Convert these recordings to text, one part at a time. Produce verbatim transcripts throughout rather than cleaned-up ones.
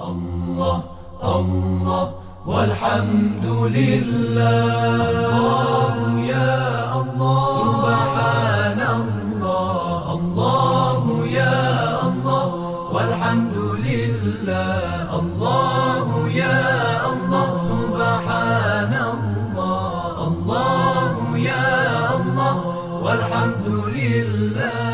الله الله والحمد لله. الله يا الله سبحان الله. الله يا الله والحمد لله. الله يا الله سبحان الله. الله يا الله والحمد لله.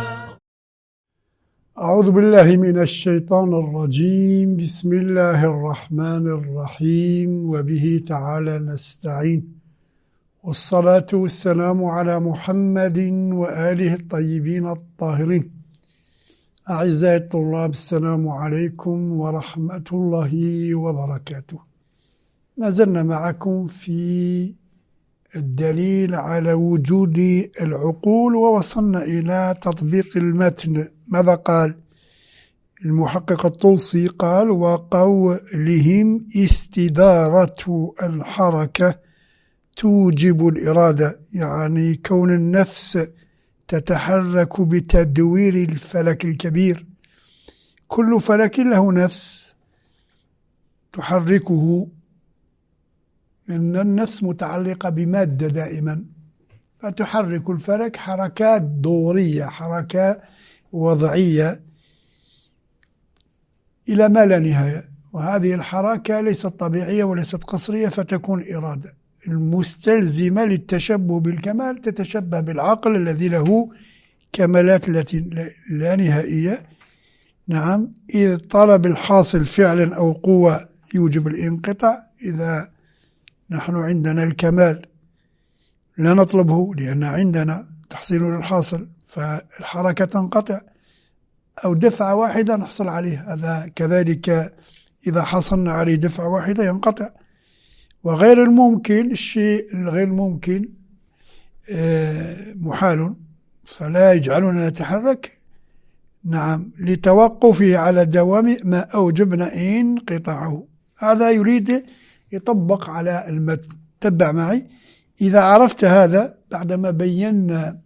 أعوذ بالله من الشيطان الرجيم. بسم الله الرحمن الرحيم، وبه تعالى نستعين، والصلاة والسلام على محمد وآله الطيبين الطاهرين. أعزائي الطلاب، السلام عليكم ورحمة الله وبركاته. ما زلنا معكم في الدليل على وجود العقول، ووصلنا إلى تطبيق المتن. ماذا قال المحقق الطلسي؟ قال: وقولهم استدارة الحركة توجب الإرادة، يعني كون النفس تتحرك بتدوير الفلك الكبير. كل فلك له نفس تحركه، إن النفس متعلقة بمادة دائما، فتحرك الفلك حركات دورية، حركات وضعية إلى ما لا نهاية. وهذه الحركة ليست طبيعية وليست قصرية، فتكون إرادة المستلزمة للتشبه بالكمال، تتشبه بالعقل الذي له كمالات التي لا نهائية. نعم، إذ طلب الحاصل فعلا أو قوة يوجب الانقطاع. إذا نحن عندنا الكمال لا نطلبه لأن عندنا تحصيل للحاصل، فالحركة تنقطع، أو دفعة واحدة نحصل عليه، هذا كذلك إذا حصلنا عليه دفعة واحدة ينقطع. وغير الممكن، الشيء الغير ممكن محال، فلا يجعلنا نتحرك. نعم، لتوقفه على دوام ما أوجبنا انقطاعه. هذا يريد يطبق على المتن. تبع معي. إذا عرفت هذا بعدما بينا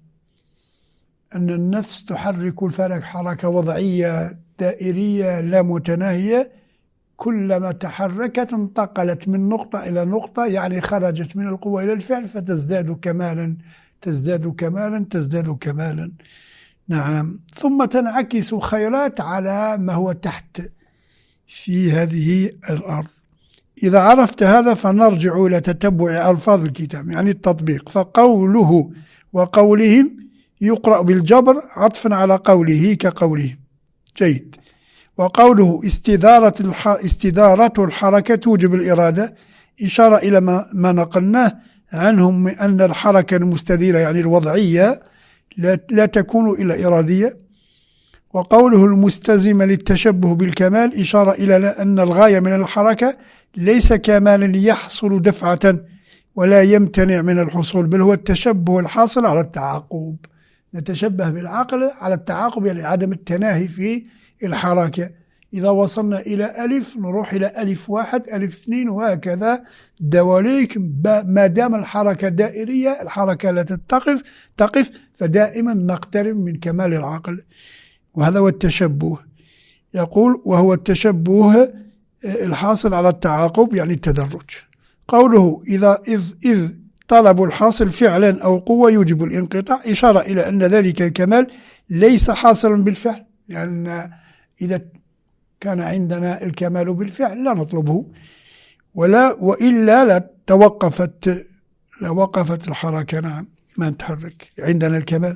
أن النفس تحرك الفلك حركة وضعية دائرية لا متناهية، كلما تحركت انتقلت من نقطة إلى نقطة، يعني خرجت من القوة إلى الفعل، فتزداد كمالا تزداد كمالا تزداد كمالا. نعم، ثم تنعكس خيرات على ما هو تحت في هذه الأرض. إذا عرفت هذا فنرجع إلى تتبع ألفاظ الكتاب، يعني التطبيق. فقوله وقولهم يقرأ بالجبر عطفا على قوله كقولهم. جيد. وقوله استدارة, الح... استدارة الحركة توجب الإرادة، إشارة إلى ما, ما نقلناه عنهم من أن الحركة المستديرة يعني الوضعية لا, لا تكون إلا إرادية. وقوله المستلزمة للتشبه بالكمال، إشارة إلى أن الغاية من الحركة ليس كمالا يحصل دفعة ولا يمتنع من الحصول، بل هو التشبه الحاصل على التعاقب. نتشبه بالعقل على التعاقب، يعني عدم التناهي في الحركة. إذا وصلنا إلى ألف نروح إلى ألف واحد، ألف اثنين، وهكذا دواليك. ما دام الحركة دائرية، الحركة لا تتقف تقف، فدائما نقترب من كمال العقل، وهذا هو التشبه. يقول: وهو التشبه الحاصل على التعاقب، يعني التدرج. قوله إذا إذ, إذ طلب الحاصل فعلا أو قوة يوجب الانقطاع، إشارة إلى أن ذلك الكمال ليس حاصلا بالفعل، لأن إذا كان عندنا الكمال بالفعل لا نطلبه، ولا وإلا لا توقفت لوقفت الحركة. نعم، ما نتحرك، عندنا الكمال.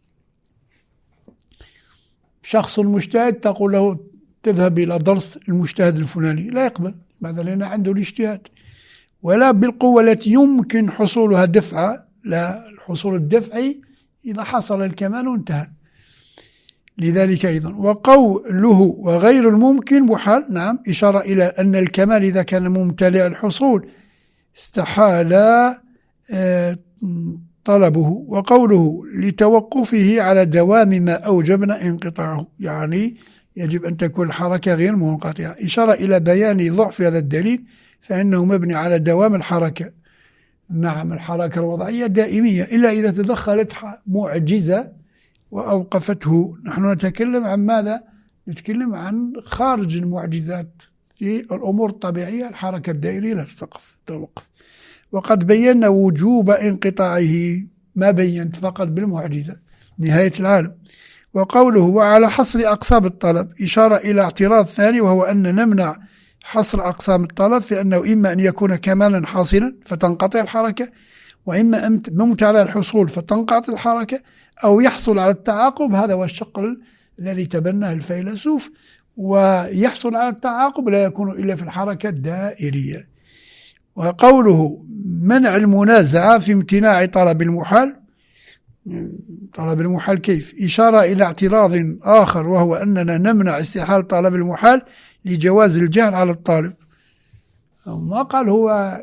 شخص مجتهد تقول له تذهب إلى درس المجتهد الفلاني، لا يقبل. ماذا؟ لأن عنده الاجتهاد، ولا بالقوة التي يمكن حصولها دفعة، لا، الحصول الدفعي إذا حصل الكمال انتهى. لذلك أيضا وقوله وغير الممكن محال، نعم، إشارة إلى أن الكمال إذا كان ممتلئ الحصول استحال طلبه. وقوله لتوقفه على دوام ما أوجبنا انقطاعه، يعني يجب أن تكون الحركة غير منقطعة، إشارة إلى بيان ضعف هذا الدليل، فإنه مبني على دوام الحركة. نعم، الحركة الوضعية دائمية إلا إذا تدخلت معجزة وأوقفته. نحن نتكلم عن ماذا؟ نتكلم عن خارج المعجزات، في الأمور الطبيعية الحركة الدائرية لا تتوقف توقف. وقد بينا وجوب انقطاعه، ما بينت فقط بالمعجزة نهاية العالم. وقوله وعلى حصر أقسام الطلب إشارة إلى اعتراض ثاني، وهو أن نمنع حصر أقسام الطلب في أنه إما أن يكون كمالا حاصلا فتنقطع الحركة، وإما ممتع على الحصول فتنقطع الحركة، أو يحصل على التعاقب. هذا هو الشق الذي تبناه الفيلسوف، ويحصل على التعاقب لا يكون إلا في الحركة الدائرية. وقوله منع المنازعة في امتناع طلب المحال، طلب المحال كيف؟ إشارة إلى اعتراض آخر، وهو أننا نمنع استحال طلب المحال لجواز الجهل على الطالب. ما قال هو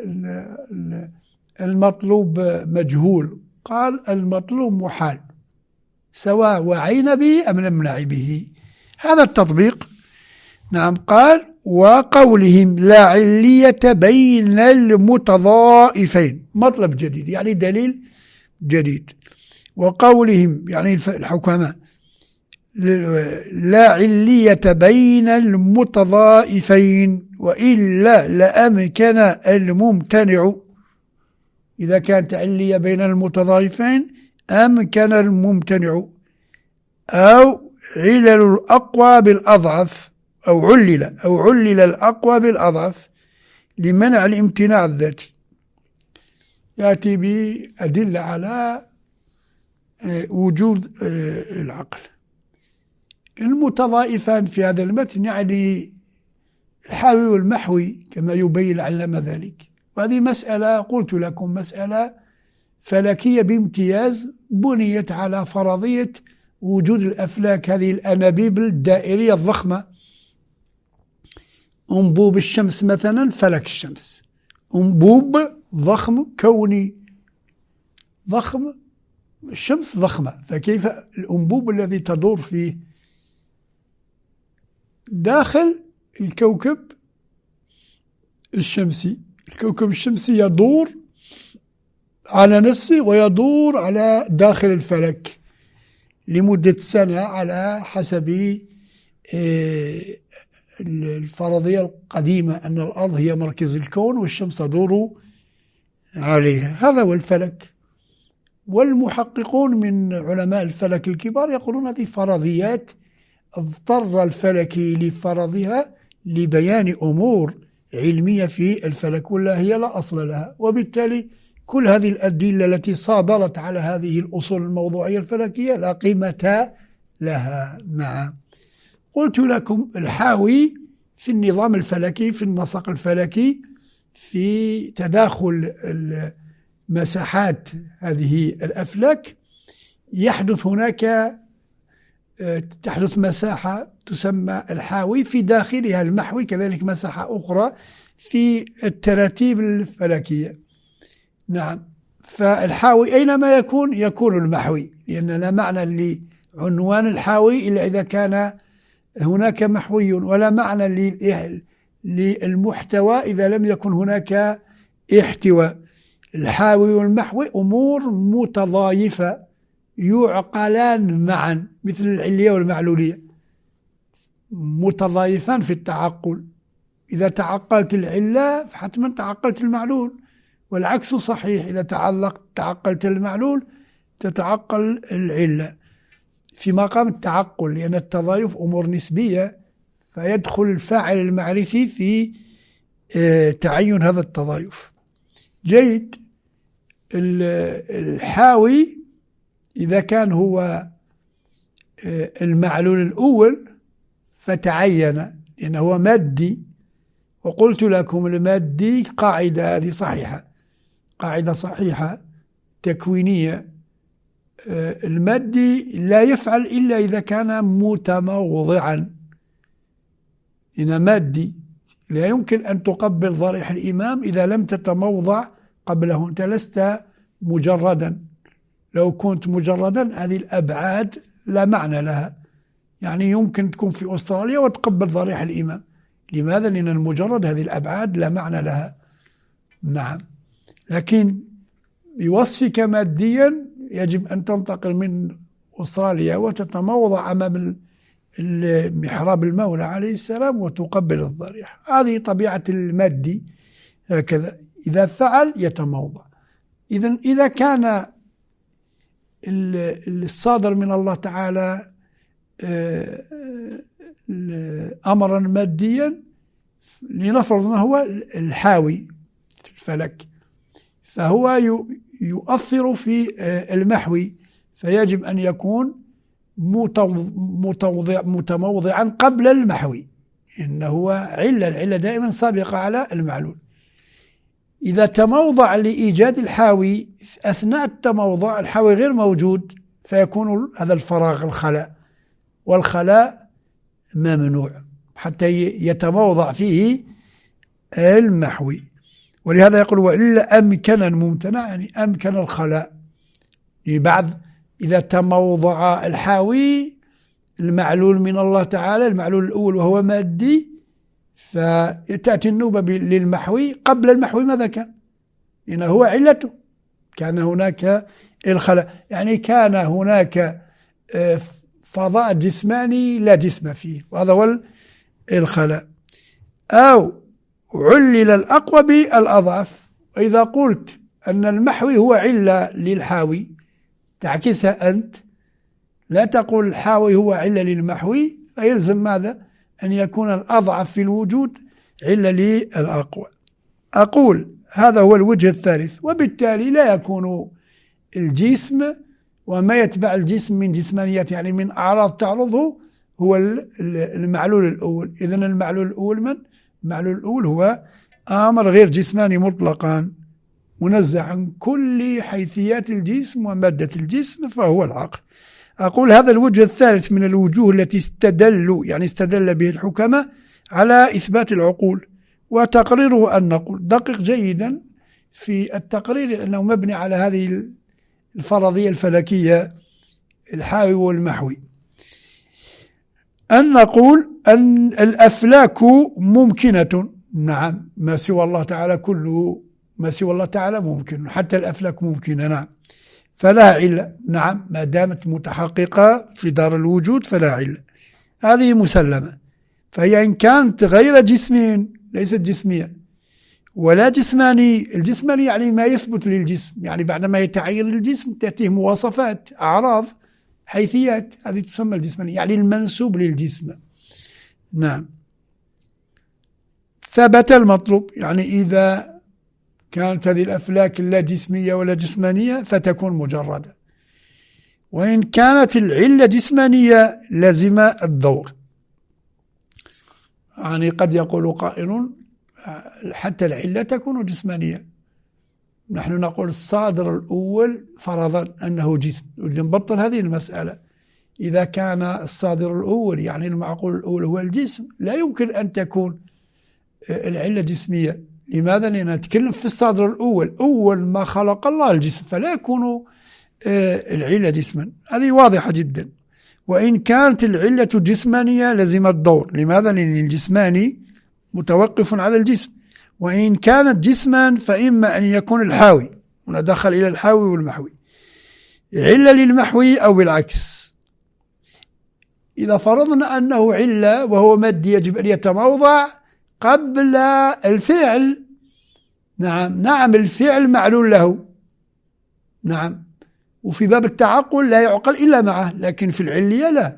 المطلوب مجهول، قال المطلوب محال سواء وعينا به أم نمنع به. هذا التطبيق. نعم. قال وقولهم لا علية بين المتضائفين، مطلب جديد يعني دليل جديد. وقولهم يعني الحكماء لا علية بين المتضائفين وإلا لأمكن الممتنع. إذا كانت علية بين المتضائفين أمكن الممتنع، أو علل الأقوى بالأضعف، أو علل أو علل الأقوى بالأضعف لمنع الامتناع الذاتي. يأتي بأدلة على وجود العقل. المتضائفان في هذا المتن يعني الحاوي والمحوي كما يبين العلامة ذلك. وهذه مسألة قلت لكم مسألة فلكية بامتياز، بنيت على فرضية وجود الأفلاك، هذه الأنابيب الدائرية الضخمة. أنبوب الشمس مثلا فلك الشمس، أنبوب ضخم كوني ضخم، الشمس ضخمة، فكيف الأنبوب الذي تدور فيه داخل الكوكب الشمسي. الكوكب الشمسي يدور على نفسه ويدور على داخل الفلك لمدة سنة على حسب الفرضية القديمة أن الأرض هي مركز الكون والشمس تدور عليها. هذا هو الفلك. والمحققون من علماء الفلك الكبار يقولون هذه فرضيات اضطر الفلكي لفرضها لبيان أمور علمية في الفلك، ولا هي لا أصل لها. وبالتالي كل هذه الأدلة التي صادرت على هذه الأصول الموضوعية الفلكية لا قيمة لها. نعم. قلت لكم الحاوي في النظام الفلكي، في النسق الفلكي، في تداخل مساحات هذه الأفلاك يحدث هناك تحدث مساحة تسمى الحاوي، في داخلها المحوي، كذلك مساحة أخرى في التراتيب الفلكية. نعم. فالحاوي أينما يكون يكون المحوي، لأن لا معنى لعنوان الحاوي إلا إذا كان هناك محوي، ولا معنى للمحتوى إذا لم يكن هناك احتواء. الحاوي والمحوي أمور متضايفة يعقلان معا، مثل العلية والمعلولية، متضايفان في التعقل. إذا تعقلت العلة فحتما تعقلت المعلول، والعكس صحيح، إذا تعقلت المعلول تتعقل العلة في مقام التعقل، لأن التضايف أمور نسبية، فيدخل الفاعل المعرفي في تعين هذا التضايف. جيد. الحاوي إذا كان هو المعلول الأول فتعين لأنه هو مادي. وقلت لكم المادي قاعدة هذه صحيحة، قاعدة صحيحة تكوينية. المادي لا يفعل إلا إذا كان متموضعا. إن مادي لا يمكن أن تقبل ضريح الإمام إذا لم تتموضع قبله. أنت لست مجردا، لو كنت مجردا هذه الأبعاد لا معنى لها. يعني يمكن تكون في أستراليا وتقبل ضريح الإمام. لماذا؟ لأن المجرد هذه الأبعاد لا معنى لها. نعم. لكن بوصفك ماديا يجب أن تنتقل من أستراليا وتتموضع أمام محراب المولى عليه السلام وتقبل الضريح. هذه طبيعة المادي هكذا، إذا فعل يتموضع. إذن إذا كان الصادر من الله تعالى أمرا ماديا، لنفرض ما هو الحاوي في الفلك، فهو يؤثر في المحوي، فيجب أن يكون متوضع متموضعا قبل المحوي، إنه هو علة العلة دائما سابقة على المعلول. إذا تموضع لإيجاد الحاوي أثناء التموضع الحاوي غير موجود، فيكون هذا الفراغ الخلاء، والخلاء ممنوع حتى يتموضع فيه المحوي. ولهذا يقول وإلا أمكنا ممتنع، يعني أمكن الخلاء لبعض. إذا تموضع الحاوي المعلول من الله تعالى، المعلول الأول وهو مادي، فتأتي النوبة للمحوي قبل المحوي ماذا كان؟ لأنه هو علته، كان هناك الخلاء، يعني كان هناك فضاء جسماني لا جسم فيه، وهذا هو الخلاء. أو علل الأقوى بالأضعف. وإذا قلت أن المحوي هو علة للحاوي تعكسها أنت، لا تقول الحاوي هو علة للمحوي، فيلزم ماذا؟ أن يكون الأضعف في الوجود علة للأقوى. أقول هذا هو الوجه الثالث، وبالتالي لا يكون الجسم وما يتبع الجسم من جسمانيات، يعني من أعراض تعرضه، هو المعلول الأول. إذن المعلول الأول من؟ المعلول الأول هو أمر غير جسماني مطلقا، منزه عن كل حيثيات الجسم ومادة الجسم، فهو العقل. أقول هذا الوجه الثالث من الوجوه التي استدلوا، يعني استدل به الحكماء على إثبات العقول، وتقريره أن نقول دقق جيدا في التقرير أنه مبني على هذه الفرضية الفلكية الحاوي والمحوي، أن نقول أن الأفلاك ممكنة. نعم، ما سوى الله تعالى كله، ما سوى الله تعالى ممكن، حتى الأفلاك ممكنة. نعم، فلا علة. نعم، ما دامت متحققة في دار الوجود فلا علة، هذه مسلمة. فهي إن كانت غير جسمين، ليست جسمية ولا جسماني. الجسماني يعني ما يثبت للجسم، يعني بعدما يتعين للجسم تأتيه مواصفات، أعراض، حيثيات، هذه تسمى الجسماني، يعني المنسوب للجسم. نعم، ثبت المطلوب، يعني إذا كانت هذه الأفلاك لا جسمية ولا جسمانية فتكون مجردة. وإن كانت العلة جسمانية لزم الدور. يعني قد يقول قائل حتى العلة تكون جسمانية، نحن نقول الصادر الأول فرضا أنه جسم، نبطل هذه المسألة. إذا كان الصادر الأول يعني المعقول الأول هو الجسم، لا يمكن أن تكون العلة جسمية. لماذا؟ لأننا نتكلم في الصادر الأول، أول ما خلق الله الجسم، فلا يكون العلة جسما، هذه واضحة جدا. وإن كانت العلة جسمانية لزم الدور. لماذا؟ لأن الجسماني متوقف على الجسم. وإن كانت جسما فإما أن يكون الحاوي، وندخل إلى الحاوي والمحوي، علة للمحوي أو بالعكس. إذا فرضنا أنه علة وهو مادي يجب أن يتموضع قبل الفعل. نعم نعم الفعل معلول له. نعم، وفي باب التعقل لا يعقل إلا معه، لكن في العلية لا.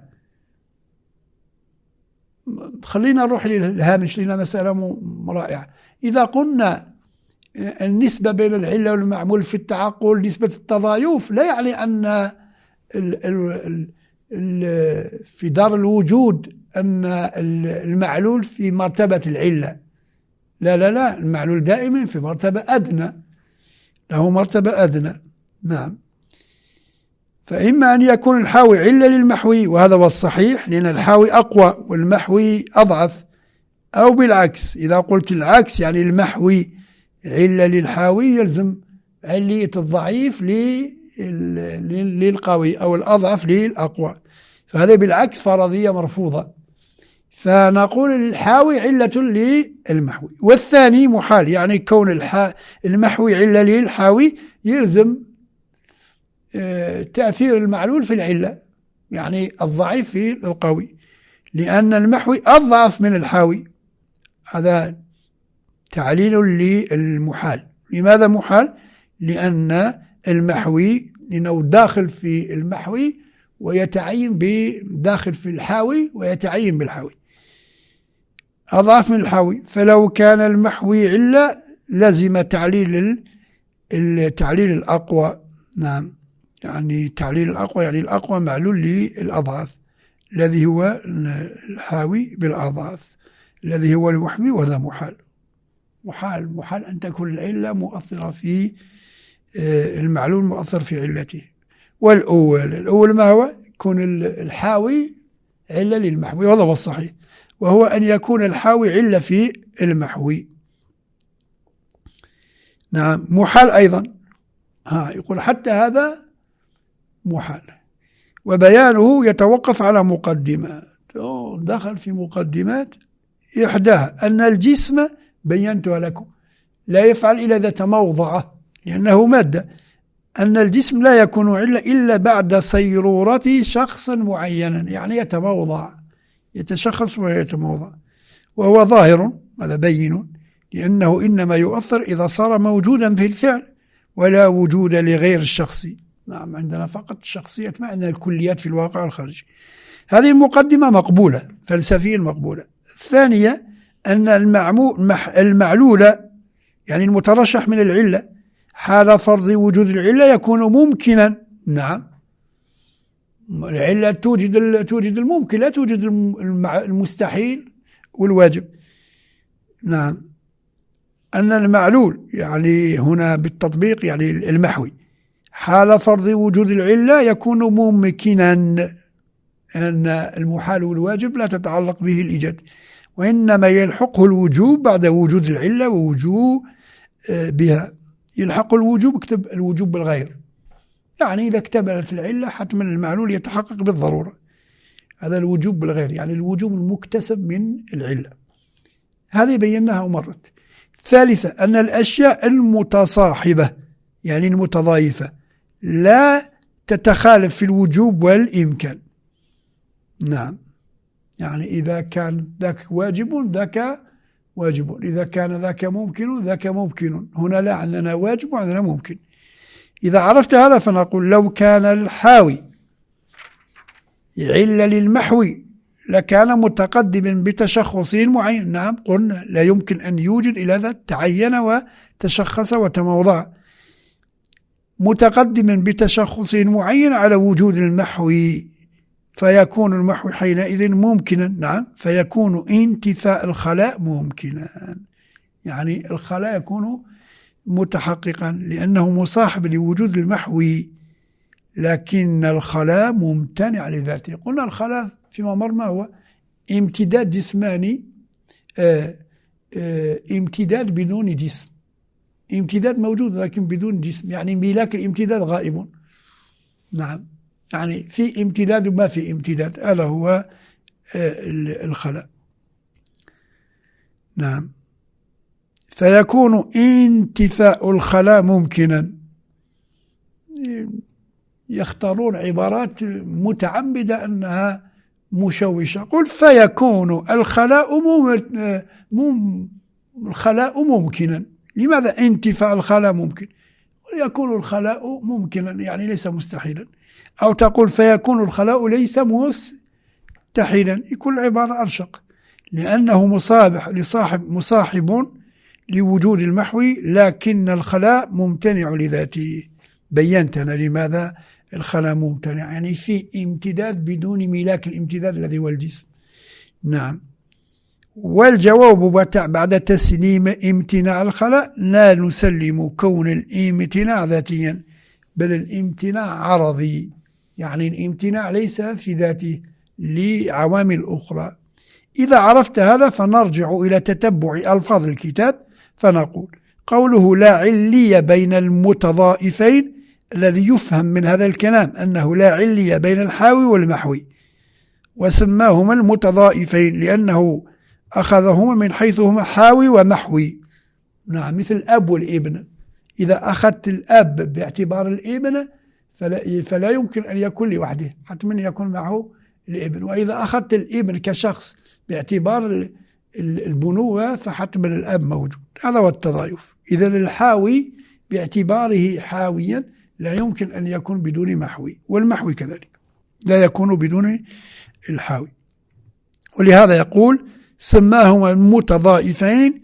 خلينا نروح للهامش، لنا مسألة رائعة. إذا قلنا النسبة بين العلة والمعمول في التعقل نسبة التضايف، لا يعني أن ال ال ال في دار الوجود أن المعلول في مرتبة العلة. لا لا لا، المعلول دائما في مرتبة أدنى، له مرتبة أدنى. نعم، فإما أن يكون الحاوي علة للمحوي، وهذا هو الصحيح، لأن الحاوي أقوى والمحوي أضعف، أو بالعكس. إذا قلت العكس يعني المحوي علة للحاوي، يلزم علية الضعيف للقوي أو الأضعف للأقوى، فهذا بالعكس فرضية مرفوضة. فنقول الحاوي علة للمحوي. والثاني محال، يعني كون المحوي علة للحاوي يلزم تأثير المعلول في العلة، يعني الضعيف في القوي. لأن المحوي أضعف من الحاوي. هذا تعليل للمحال. لماذا محال؟ لأن المحوي إنه داخل في المحوي ويتعين بداخل في الحاوي ويتعين بالحاوي، أضعف من الحاوي. فلو كان المحوي علة لازم تعليل التعليل الأقوى. نعم، يعني تعليل الأقوى يعني الأقوى معلول للأضعاف الذي هو الحاوي بالأضعاف الذي هو المحوي، وهذا محال. محال محال أن تكون العلة مؤثرة في المعلول مؤثر في علته. والأول الأول ما هو؟ يكون الحاوي علة للمحوي، وهذا هو الصحيح، وهو أن يكون الحاوي علة في المحوي. نعم، محال أيضا. ها يقول حتى هذا محال، وبيانه يتوقف على مقدمات. دخل في مقدمات، إحداها أن الجسم بينتها لكم لا يفعل إلا إذا تموضع لأنه مادة. أن الجسم لا يكون علة إلا بعد صيرورة شخص معين، يعني يتموضع، يتشخص ويتموضع، وهو ظاهر، هذا بين، لأنه إنما يؤثر إذا صار موجودا في الفعل ولا وجود لغير الشخص. نعم، عندنا فقط الشخصية، ما عندنا الكليات في الواقع الخارجي. هذه المقدمة مقبولة، فلسفيا مقبولة. الثانية أن المعلول يعني المترشح من العلة حال فرض وجود العلة يكون ممكنا. نعم، العلة توجد توجد الممكن، لا توجد المستحيل والواجب. نعم، أن المعلول يعني هنا بالتطبيق يعني المحوي حال فرض وجود العلة يكون ممكنا، أن المحال والواجب لا تتعلق به الإيجاد، وإنما يلحقه الوجوب بعد وجود العلة ووجوب بها. يلحق الوجوب، اكتب الوجوب بالغير، يعني إذا اكتملت العلة حتما المعلول يتحقق بالضرورة. هذا الوجوب بالغير، يعني الوجوب المكتسب من العلة. هذه بيناها ومرت. ثالثة أن الأشياء المتصاحبة يعني المتضايفة لا تتخالف في الوجوب والإمكان. نعم، يعني إذا كان ذاك واجب ذاك واجب، إذا كان ذاك ممكن ذاك ممكن. هنا لا عندنا واجب وعندنا ممكن. إذا عرفت هذا فنقول لو كان الحاوي علة للمحوي لكان متقدما بتشخص معين. نعم، قلنا لا يمكن أن يوجد إلا ذا تعين وتشخص وتموضع، متقدما بتشخص معين على وجود المحوي، فيكون المحو حينئذ ممكنا. نعم، فيكون انتفاء الخلاء ممكنا، يعني الخلاء يكون متحققا لأنه مصاحب لوجود المحوي، لكن الخلاء ممتنع لذاته. قلنا الخلاء فيما مر ما هو؟ امتداد جسماني، آآ آآ امتداد بدون جسم. امتداد موجود لكن بدون جسم، يعني ملاك الامتداد غائب. نعم، يعني في امتداد وما في امتداد، هذا هو الخلاء. نعم، فيكون انتفاء الخلاء ممكنا. يختارون عبارات متعمدة أنها مشوشة. قل فيكون الخلاء مم الخلاء ممكنا. لماذا انتفاء الخلاء ممكن؟ يكون الخلاء ممكنا يعني ليس مستحيلا، أو تقول فيكون الخلاء ليس مستحيلا، يكون العبارة أرشق، لأنه مصابح لصاحب مصاحب لوجود المحوي، لكن الخلاء ممتنع لذاته. بينتنا لماذا الخلاء ممتنع، يعني في امتداد بدون ملاك الامتداد الذي هو الجسم. نعم، والجواب بعد تسليم امتناع الخلاء لا نسلم كون الامتناع ذاتيا، بل الامتناع عرضي، يعني الامتناع ليس في ذاته لعوامل أخرى. إذا عرفت هذا فنرجع إلى تتبع ألفاظ الكتاب فنقول قوله لا علية بين المتضائفين، الذي يفهم من هذا الكلام أنه لا علية بين الحاوي والمحوي، وسماهما المتضائفين لأنه أخذهما من حيث هما حاوي ومحوي. نعم، مثل الأب والابن، إذا أخذت الأب باعتبار الابن فلا, فلا يمكن أن يكون لوحده، حتما يكون معه الابن. وإذا أخذت الابن كشخص باعتبار البنوة فحتما الأب موجود. هذا هو التضايف. إذا الحاوي باعتباره حاويا لا يمكن أن يكون بدون محوي، والمحوي كذلك لا يكون بدون الحاوي. ولهذا يقول سماهما متضائفين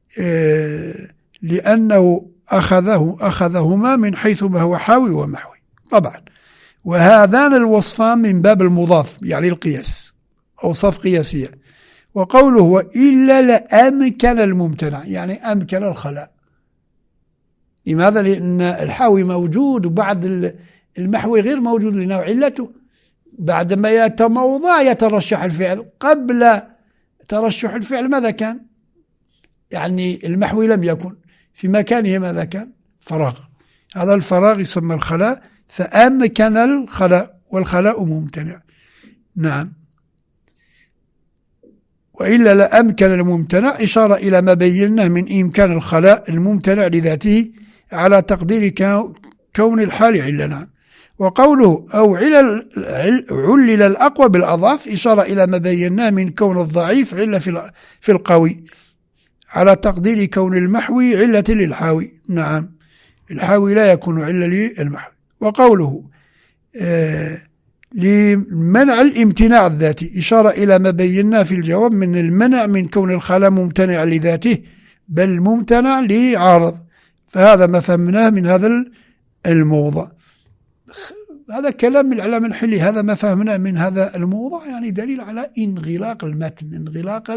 لأنه أخذه أخذهما من حيث ما هو حاوي ومحوي طبعا. وهذان الوصفان من باب المضاف يعني القياس، أوصاف قياسية. وقوله وإلا لأمكن الممتنع يعني أمكن الخلاء. لماذا؟ لأن الحاوي موجود وبعد المحوي غير موجود لأنه علته. بعدما يتموضع يترشح الفعل، قبل ترشح الفعل ماذا كان؟ يعني المحوي لم يكن، في مكانه ماذا كان؟ فراغ. هذا الفراغ يسمى الخلاء، فأمكن الخلاء والخلاء ممتنع. نعم. وإلا لأمكن الممتنع إشارة إلى ما بيناه من إمكان الخلاء الممتنع لذاته على تقدير كون الحال علنا. وقوله أو علل, علل الأقوى بالأضعف إشارة إلى ما بيناه من كون الضعيف علة في القوي على تقدير كون المحوي علة للحاوي. نعم، الحاوي لا يكون علة للمحوي. وقوله آه لمنع الامتناع الذاتي إشارة إلى ما بيناه في الجواب من المنع من كون الخلاء ممتنع لذاته بل ممتنع لعارض. فهذا ما فهمناه من هذا الموضع. هذا كلام من العلامة الحلي. هذا ما فهمناه من هذا الموضع يعني دليل على انغلاق المتن، انغلاق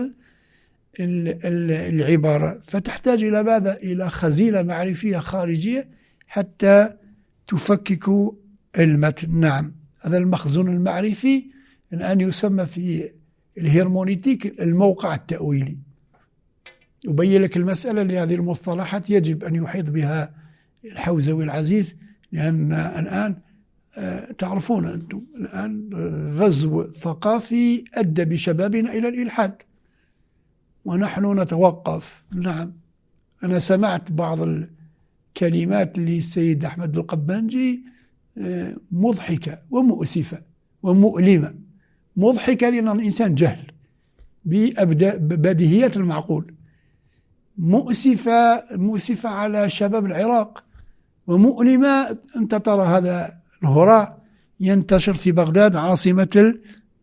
العبارة. فتحتاج إلى ماذا؟ إلى خزينة معرفية خارجية حتى تفكك المتن. نعم، هذا المخزون المعرفي الآن يسمى في الهرمونيتيك الموقع التأويلي. أبين لك المسألة لهذه المصطلحات يجب أن يحيط بها الحوزوي العزيز، لأن الآن تعرفون أنتم الآن غزو ثقافي أدى بشبابنا إلى الإلحاد ونحن نتوقف. نعم، أنا سمعت بعض الكلمات للسيد أحمد القبانجي مضحكة ومؤسفة ومؤلمة. مضحكة لأن الإنسان جهل ببديهيات المعقول، مؤسفة مؤسفة على شباب العراق، ومؤلمة أنت ترى هذا الهراء ينتشر في بغداد عاصمة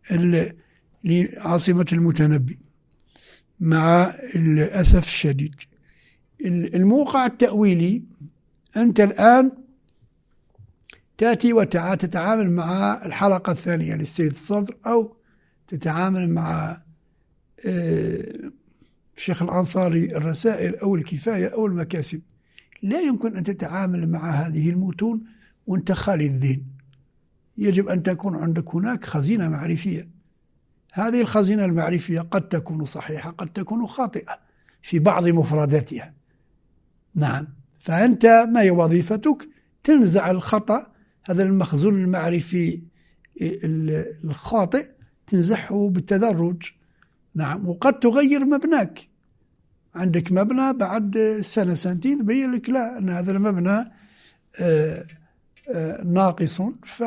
عاصمة المتنبي. مع الأسف الشديد الموقع التأويلي أنت الآن تأتي وتتعامل مع الحلقة الثانية للسيد الصدر أو تتعامل مع الشيخ الأنصاري الرسائل أو الكفاية أو المكاسب. لا يمكن أن تتعامل مع هذه المتون وأنت خالي الذهن. يجب أن تكون عندك هناك خزينة معرفية. هذه الخزينة المعرفية قد تكون صحيحة قد تكون خاطئة في بعض مفرداتها. نعم، فأنت ما هي وظيفتك؟ تنزع الخطأ، هذا المخزون المعرفي الخاطئ تنزحه بالتدرج. نعم، وقد تغير مبناك. عندك مبنى بعد سنة سنتين تبين لك لا أن هذا المبنى آآ آآ ناقص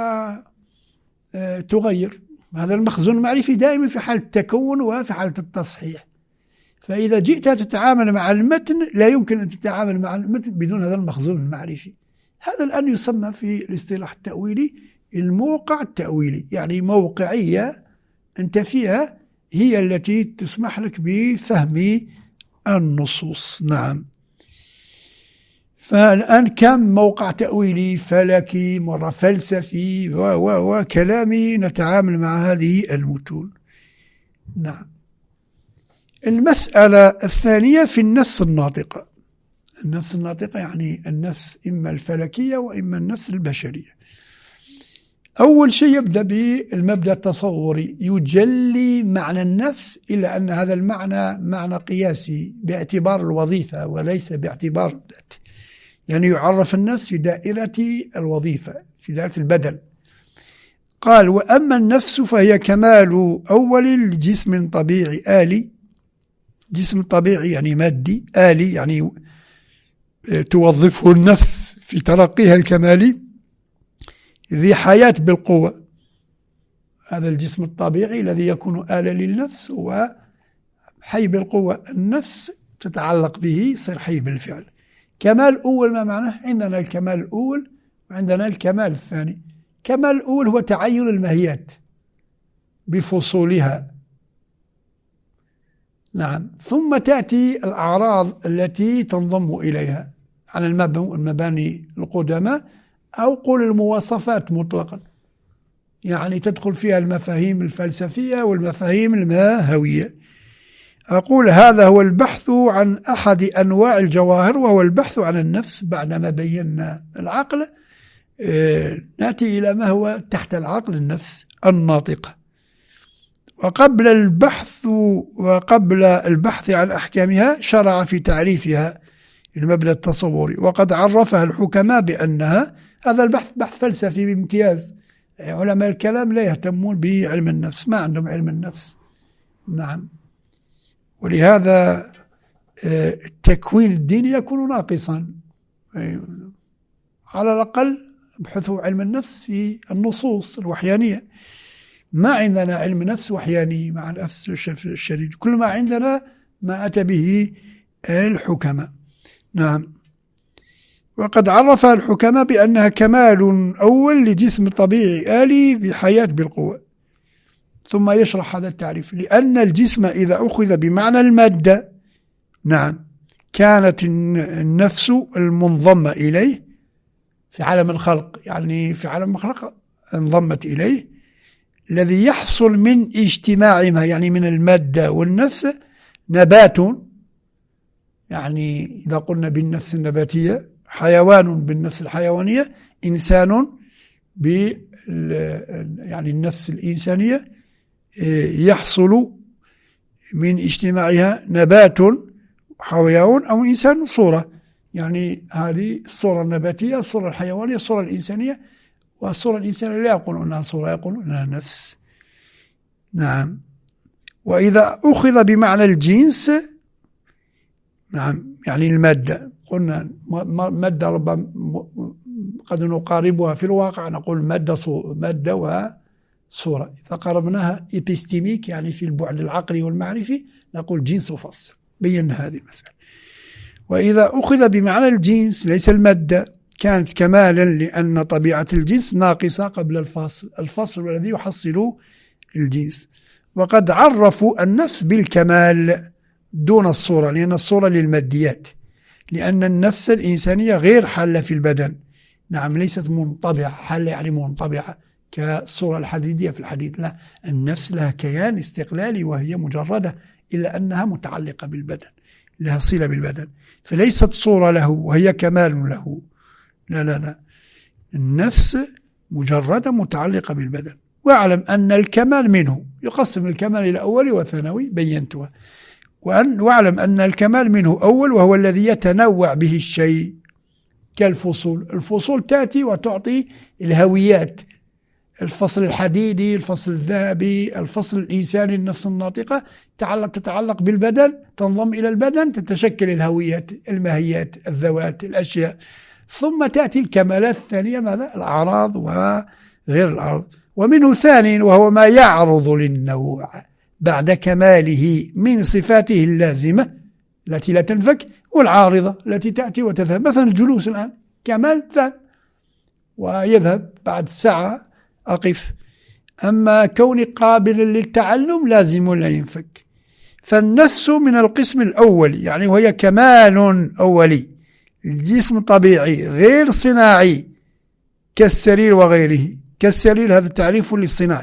فتغير. هذا المخزون المعرفي دائما في حالة التكون وفي حالة التصحيح. فإذا جئت تتعامل مع المتن لا يمكن أن تتعامل مع المتن بدون هذا المخزون المعرفي. هذا الآن يسمى في الاصطلاح التأويلي الموقع التأويلي، يعني موقعية أنت فيها هي التي تسمح لك بفهم النصوص. نعم، فالآن كم موقع تأويلي فلكي مرة فلسفي وكلامي نتعامل مع هذه المتون. نعم. المسألة الثانية في النفس الناطقة. النفس الناطقة يعني النفس إما الفلكية وإما النفس البشرية. أول شيء يبدأ بالمبدأ التصوري يجلي معنى النفس، إلا أن هذا المعنى معنى قياسي باعتبار الوظيفة وليس باعتبار الذات. يعني يعرف النفس في دائرة الوظيفة في دائرة البدن. قال وأما النفس فهي كمال أول لجسم طبيعي آلي. جسم طبيعي يعني مادي، آلي يعني توظفه النفس في ترقيها الكمالي، ذي حياة بالقوة. هذا الجسم الطبيعي الذي يكون آلة للنفس هو حي بالقوة. النفس تتعلق به يصير حي بالفعل. كمال أول ما معناه؟ عندنا الكمال الأول وعندنا الكمال الثاني. الكمال الأول هو تعين الماهيات بفصولها، نعم، ثم تأتي الأعراض التي تنضم إليها عن المباني القدماء، أو قول المواصفات مطلقا، يعني تدخل فيها المفاهيم الفلسفية والمفاهيم الماهوية. أقول هذا هو البحث عن أحد أنواع الجواهر، وهو البحث عن النفس. بعدما بينا العقل نأتي إلى ما هو تحت العقل، النفس الناطقة. وقبل البحث وقبل البحث عن أحكامها شرع في تعريفها المبنى التصوري، وقد عرفها الحكماء بأنها، هذا البحث بحث فلسفي بامتياز. علماء الكلام لا يهتمون بعلم النفس، ما عندهم علم النفس، نعم. ولهذا التكوين الديني يكون ناقصا. على الأقل ابحثوا علم النفس في النصوص الوحيانية. ما عندنا علم نفس وحياني مع الأسف الشديد، كل ما عندنا ما أتى به الحكماء، نعم. وقد عرف الحكماء بأنها كمال أول لجسم طبيعي آلي ذي حياة بالقوة. ثم يشرح هذا التعريف: لأن الجسم إذا أخذ بمعنى المادة، نعم، كانت النفس المنضمة إليه في عالم الخلق، يعني في عالم الخلق انضمت إليه، الذي يحصل من اجتماعهما، يعني من المادة والنفس، نبات، يعني إذا قلنا بالنفس النباتية، حيوان بالنفس الحيوانية، إنسان بال يعني النفس الإنسانية، يحصل من اجتماعها نبات، حيوان أو إنسان، صورة. يعني هذه الصورة النباتية، الصورة الحيوانية، الصورة الإنسانية. والصورة الإنسانية لا يقولون أنها صورة، يقولون أنها نفس، نعم. وإذا أخذ بمعنى الجنس، نعم، يعني المادة، قلنا مادة ربما قد نقاربها في الواقع، نقول مادة مادة وصورة. إذا قربناها إبستيميك، يعني في البعد العقلي والمعرفي، نقول جنس وفصل. بينا هذه المسألة. وإذا أخذ بمعنى الجنس ليس المادة، كانت كمالا، لأن طبيعة الجنس ناقصة قبل الفصل، الفصل الذي يحصل الجنس. وقد عرفوا النفس بالكمال دون الصورة، لأن الصورة للماديات، لأن النفس الإنسانية غير حالة في البدن، نعم، ليست منطبعة. حالة يعني منطبعة كالصورة الحديدية في الحديد، لا، النفس لها كيان استقلالي وهي مجردة، إلا أنها متعلقة بالبدن، لها صلة بالبدن، فليست صورة له وهي كمال له، لا لا لا، النفس مجردة متعلقة بالبدن. واعلم أن الكمال منه، يقسم الكمال إلى أول وثانوي، بينتها. وأن واعلم أن الكمال منه أول، وهو الذي يتنوع به الشيء، كالفصول. الفصول تأتي وتعطي الهويات، الفصل الحديدي، الفصل الذهبي، الفصل الإنساني، النفس الناطقة، تتعلق تتعلق بالبدن، تنضم إلى البدن، تتشكل الهويات، الماهيات، الذوات، الأشياء. ثم تأتي الكمالات الثانية، ماذا؟ الأعراض وغير الأعراض. ومنه ثاني، وهو ما يعرض للنوع بعد كماله من صفاته اللازمة التي لا تنفك، والعارضة التي تأتي وتذهب. مثلا الجلوس الآن كمال ذات، ويذهب بعد ساعة أقف. أما كوني قابلا للتعلم لازم لا ينفك. فالنفس من القسم الأول، يعني وهي كمال أولي، الجسم طبيعي غير صناعي كالسرير وغيره. كالسرير هذا تعريف للصناعي،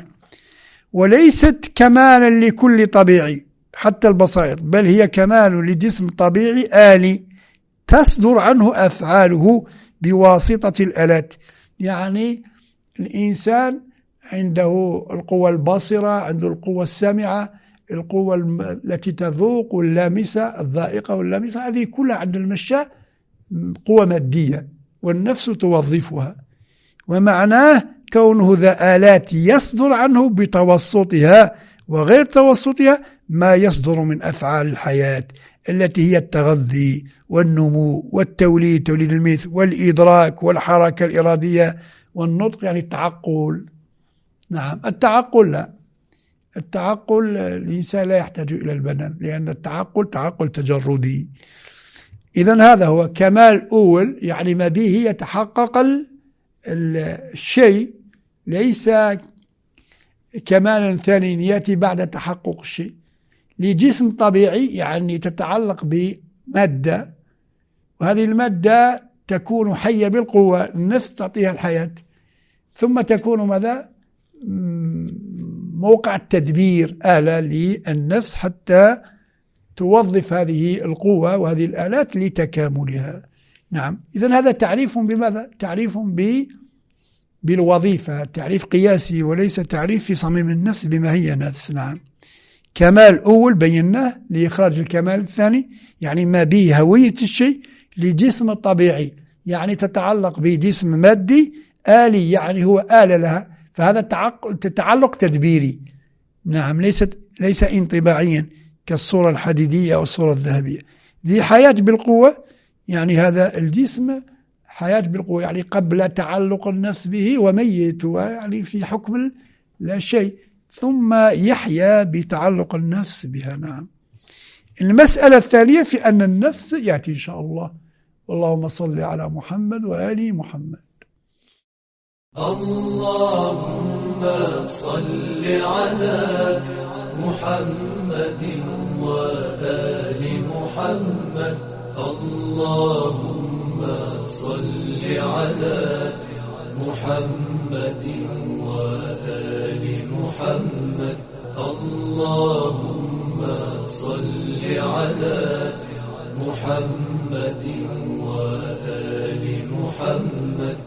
وليست كمالا لكل طبيعي حتى البصائر، بل هي كمال لجسم طبيعي آلي تصدر عنه أفعاله بواسطة الآلات. يعني الإنسان عنده القوة الباصرة، عنده القوة السامعة، القوة التي تذوق واللامسة، الذائقة واللامسة، هذه كلها عند المشاة قوة مادية، والنفس توظفها. ومعناه كونه ذا آلات يصدر عنه بتوسطها وغير توسطها ما يصدر من أفعال الحياة، التي هي التغذي والنمو والتوليد، توليد الميث، والإدراك والحركة الإرادية، والنطق يعني التعقل، نعم. التعقل لا، التعقل الإنسان لا يحتاج إلى البدن، لأن التعقل تعقل تجردي. إذن هذا هو كمال أول، يعني ما به يتحقق الشيء، ليس كمال ثاني يأتي بعد تحقق الشيء. لجسم طبيعي يعني تتعلق بمادة، وهذه المادة تكون حية بالقوة، النفس تعطيها الحياة، ثم تكون ماذا؟ موقع التدبير، آلة للنفس حتى توظف هذه القوة وهذه الآلات لتكاملها. نعم. إذن هذا تعريف بماذا؟ تعريف ب بالوظيفة، تعريف قياسي وليس تعريف في صميم النفس بما هي نفس. نعم. كمال أول بيناه لإخراج الكمال الثاني، يعني ما به هوية الشيء، لجسم طبيعي يعني تتعلق بجسم مادي آلي، يعني هو آلة لها، فهذا تعلق تدبيري. نعم. ليست ليس انطباعيا كالصورة الحديدية أو الصورة الذهبية. ذي حياة بالقوة، يعني هذا الجسم حياة بالقوة، يعني قبل تعلق النفس به وميت، يعني في حكم لا شيء، ثم يحيا بتعلق النفس بها. نعم. المسألة الثانية في أن النفس يأتي إن شاء الله. اللهم صل على محمد وآل محمد. اللهم صل على محمد وآل محمد. اللهم صل على محمد وآل محمد. اللهم صل على محمد وآل محمد.